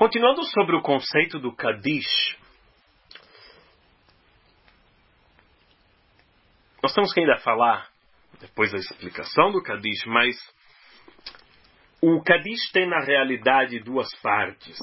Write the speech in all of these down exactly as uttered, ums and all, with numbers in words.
Continuando sobre o conceito do Kadish, nós temos que ainda falar, depois da explicação do Kadish, mas o Kadish tem na realidade duas partes.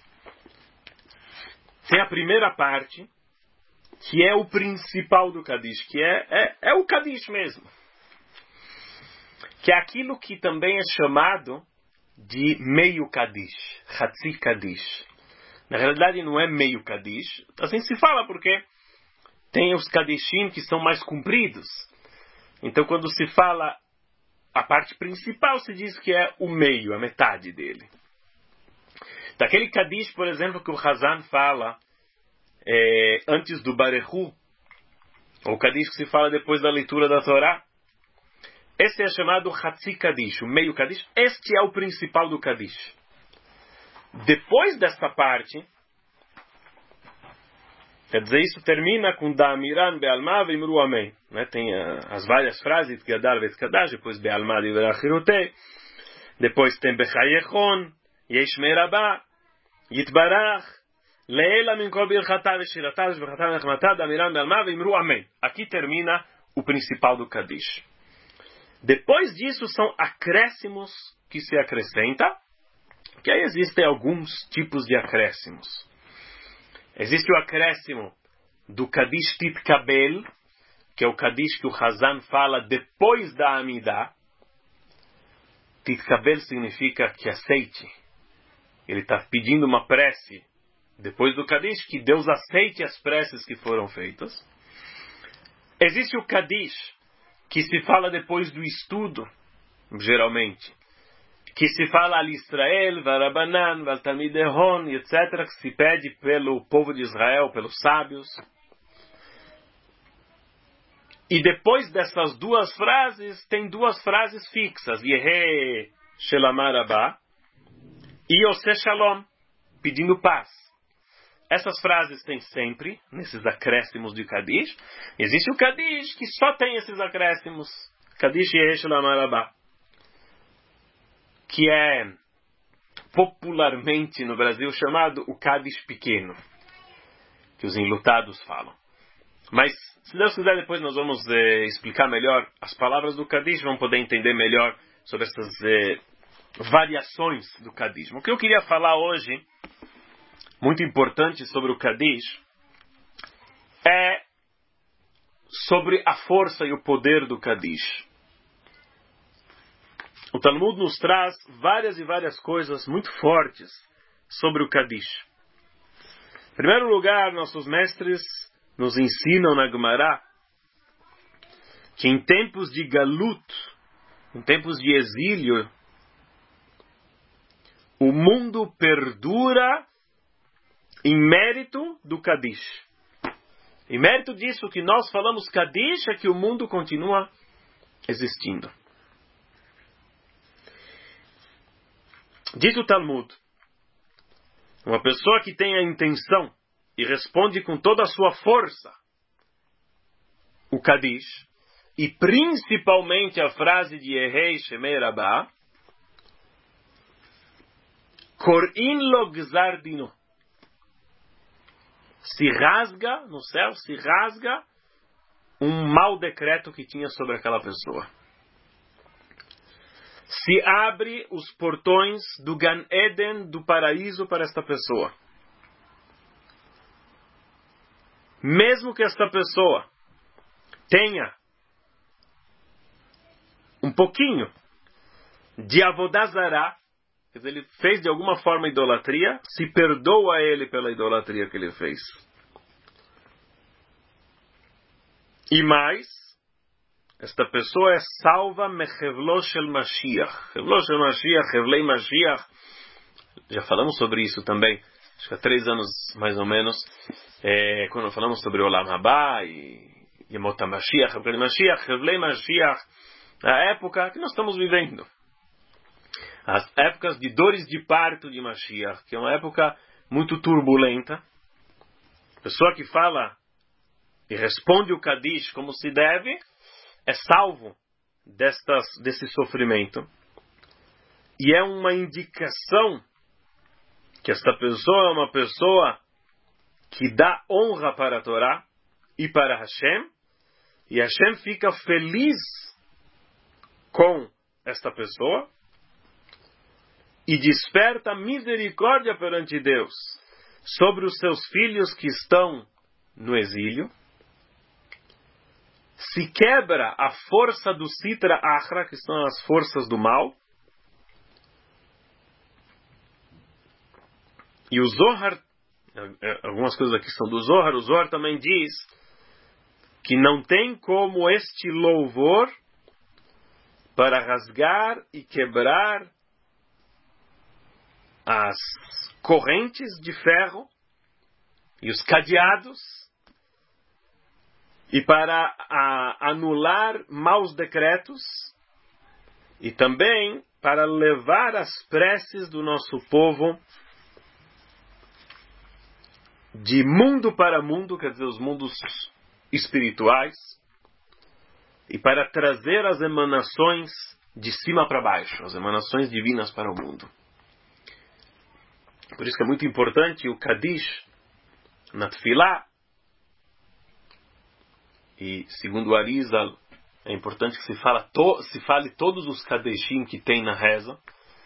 Tem a primeira parte, que é o principal do Kadish, que é, é, é o Kadish mesmo. Que é aquilo que também é chamado de meio Kadish, Hatzi Kadish. Na realidade não é meio Kadish, assim se fala porque tem os Kadishim que são mais compridos. Então quando se fala a parte principal, se diz que é o meio, a metade dele. Daquele Kadish, por exemplo, que o Hazan fala é, antes do Barehu, ou Kadish que se fala depois da leitura da Torá, esse é chamado Hatzi Kadish, o meio Kadish. Este é o principal do Kadish. Depois dessa parte, quer dizer, isso termina com Da'amiran Be'alma V'imru Amém. Né? Tem uh, as várias frases, Gadar Ve'tkadash, depois Be'alma V'verachirutei, depois tem Bechayechon, Yesh Merabah, Yitbarach, Le'ela Min Kol Birchatav V'shiratav V'chatav Nechmatah, Da'amiran Be'alma V'imru Amém. Aqui termina o principal do Kadish. Depois disso são acréscimos que se acrescenta, que aí existem alguns tipos de acréscimos. Existe o acréscimo do Kadish Titkabel, que é o Kadish que o Hazan fala depois da Amidah. Titkabel significa que aceite. Ele está pedindo uma prece depois do Kadish, que Deus aceite as preces que foram feitas. Existe o Kadish que se fala depois do estudo, geralmente. Que se fala al Israel, Varabanan, Valtamidehon, etcétera, que se pede pelo povo de Israel, pelos sábios. E depois dessas duas frases, tem duas frases fixas. Yehe Shelamar Abba e Ose Shalom, pedindo paz. Essas frases tem sempre, nesses acréscimos de Kadish. Existe o Kadish que só tem esses acréscimos. Kadish Yehe Shelamar Abba, que é popularmente no Brasil chamado o Kadish pequeno, que os enlutados falam. Mas, se Deus quiser, depois nós vamos eh, explicar melhor as palavras do Kadish, vamos poder entender melhor sobre essas eh, variações do Kadish. O que eu queria falar hoje, muito importante sobre o Kadish, é sobre a força e o poder do Kadish. O Talmud nos traz várias e várias coisas muito fortes sobre o Kadish. Em primeiro lugar, nossos mestres nos ensinam na Gemara que em tempos de galut, em tempos de exílio, o mundo perdura em mérito do Kadish. Em mérito disso que nós falamos Kadish, é que o mundo continua existindo. Diz o Talmud, uma pessoa que tem a intenção e responde com toda a sua força o Kadish, e principalmente a frase de Yehei Shemei Rabbah, Kor'in lo gzar dino, se rasga no céu, se rasga um mau decreto que tinha sobre aquela pessoa. Se abre os portões do Gan Eden, do paraíso, para esta pessoa. Mesmo que esta pessoa tenha um pouquinho de avodazará, quer dizer, ele fez de alguma forma idolatria, se perdoa ele pela idolatria que ele fez. E mais, esta pessoa é salva mechevlo shel Mashiach. Chevlo shel Mashiach, Chevlei Mashiach. Já falamos sobre isso também, acho que há três anos mais ou menos, é, quando falamos sobre o Olam Haba e Yemot HaMashiach, Chevlei Mashiach, Chevlei Mashiach, a época que nós estamos vivendo. As épocas de dores de parto de Mashiach, que é uma época muito turbulenta. A pessoa que fala e responde o Kadish como se deve, é salvo destas, desse sofrimento. E é uma indicação que esta pessoa é uma pessoa que dá honra para a Torá e para Hashem, e Hashem fica feliz com esta pessoa e desperta misericórdia perante Deus sobre os seus filhos que estão no exílio. Se quebra a força do Sitra Achra, que são as forças do mal. E o Zohar, algumas coisas aqui são do Zohar, o Zohar também diz que não tem como este louvor para rasgar e quebrar as correntes de ferro e os cadeados e para a, anular maus decretos e também para levar as preces do nosso povo de mundo para mundo, quer dizer, os mundos espirituais, e para trazer as emanações de cima para baixo, as emanações divinas para o mundo. Por isso que é muito importante o Kadish na Tefilá, e segundo o Arizal, é importante que se, fala to, se fale todos os Kadeshim que tem na reza,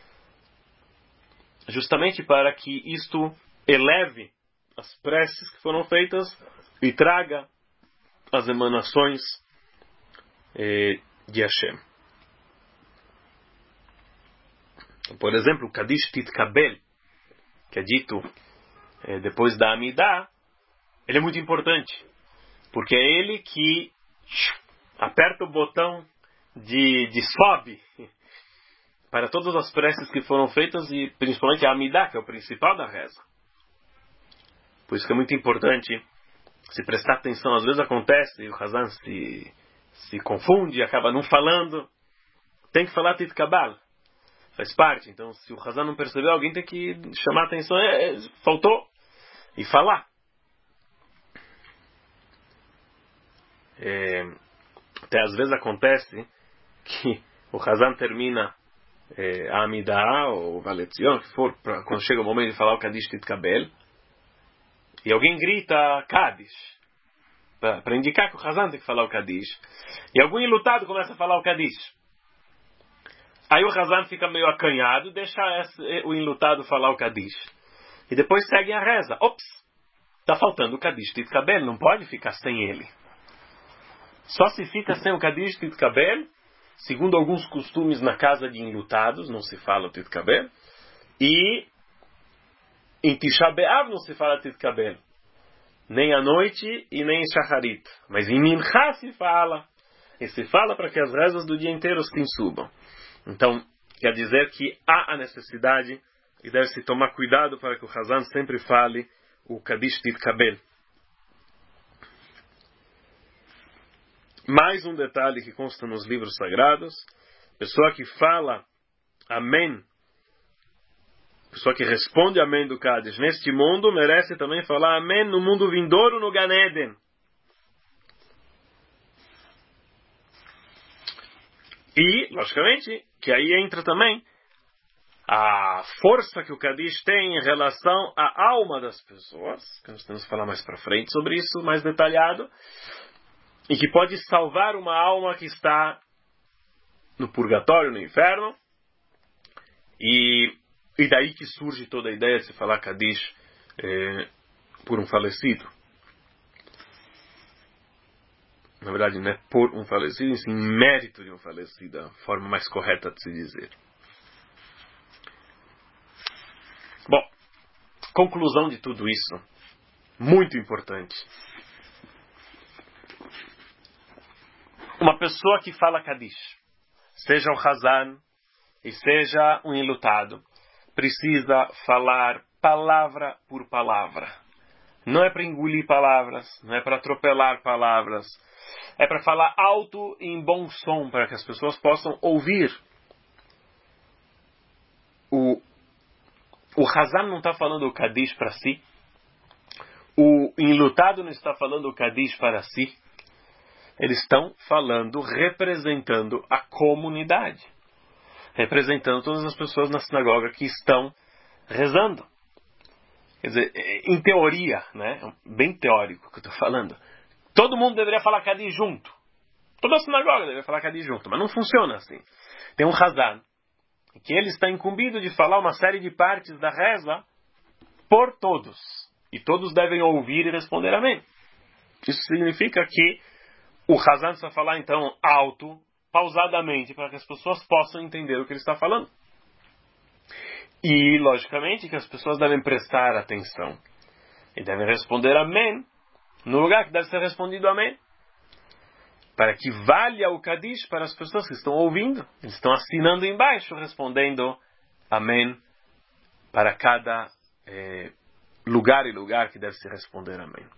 justamente para que isto eleve as preces que foram feitas e traga as emanações eh, de Hashem. Por exemplo, o Kadish Titkabel, que é dito eh, depois da Amidah, ele é muito importante, porque é ele que aperta o botão de, de sobe para todas as preces que foram feitas e principalmente a Amidah, que é o principal da reza. Por isso que é muito importante se prestar atenção. Às vezes acontece e o Hazan se, se confunde e acaba não falando. Tem que falar Titkabal. Faz parte. Então, se o Hazan não percebeu, alguém tem que chamar a atenção. É, é, faltou. E falar. É, até às vezes acontece que o Hazan termina é, a Amidah ou o Valetzion, que for, pra, quando chega o momento de falar o Kadish Titkabel, e alguém grita Kadish, para indicar que o Hazan tem que falar o Kadish. E algum enlutado começa a falar o Kadish. Aí o Hazan fica meio acanhado, deixa esse, o enlutado falar o Kadish. E depois segue a reza. Ops, está faltando o Kadish Titkabel, não pode ficar sem ele. Só se fica sem o Kadish Titkabel, segundo alguns costumes na casa de enlutados, não se fala o Titkabel. E em Tisha B'Av não se fala Titkabel, nem à noite e nem em Shacharit, mas em Mincha se fala, e se fala para que as rezas do dia inteiro se subam. Então, quer dizer que há a necessidade e deve-se tomar cuidado para que o Hazan sempre fale o Kadish Titkabel. Mais um detalhe que consta nos livros sagrados: pessoa que fala Amém, pessoa que responde Amém do Kadish neste mundo, merece também falar Amém no mundo vindouro, no Gan Eden. E, logicamente, que aí entra também a força que o Kadish tem em relação à alma das pessoas, que nós temos que falar mais para frente sobre isso, mais detalhado, e que pode salvar uma alma que está no purgatório, no inferno, e E daí que surge toda a ideia de se falar Kadish eh, por um falecido. Na verdade, não é por um falecido, mas sim mérito de um falecido, a forma mais correta de se dizer. Bom, conclusão de tudo isso, muito importante. Uma pessoa que fala Kadish, seja um Hazan e seja um enlutado, precisa falar palavra por palavra. Não é para engolir palavras, não é para atropelar palavras. É para falar alto e em bom som, para que as pessoas possam ouvir. O, o Hazan não está falando o Kadish para si. O enlutado não está falando o Kadish para si. Eles estão falando, representando a comunidade. Representando todas as pessoas na sinagoga que estão rezando. Quer dizer, em teoria, né? Bem teórico que eu estou falando. Todo mundo deveria falar Kadish junto. Toda a sinagoga deveria falar Kadish junto. Mas não funciona assim. Tem um Hazan, que ele está incumbido de falar uma série de partes da reza por todos. E todos devem ouvir e responder amém. Isso significa que o Hazan precisa falar então alto, pausadamente, para que as pessoas possam entender o que ele está falando. E, logicamente, que as pessoas devem prestar atenção. E devem responder amém no lugar que deve ser respondido amém. Para que valha o Kadish para as pessoas que estão ouvindo. Eles estão assinando embaixo, respondendo amém para cada eh, lugar e lugar que deve se responder amém.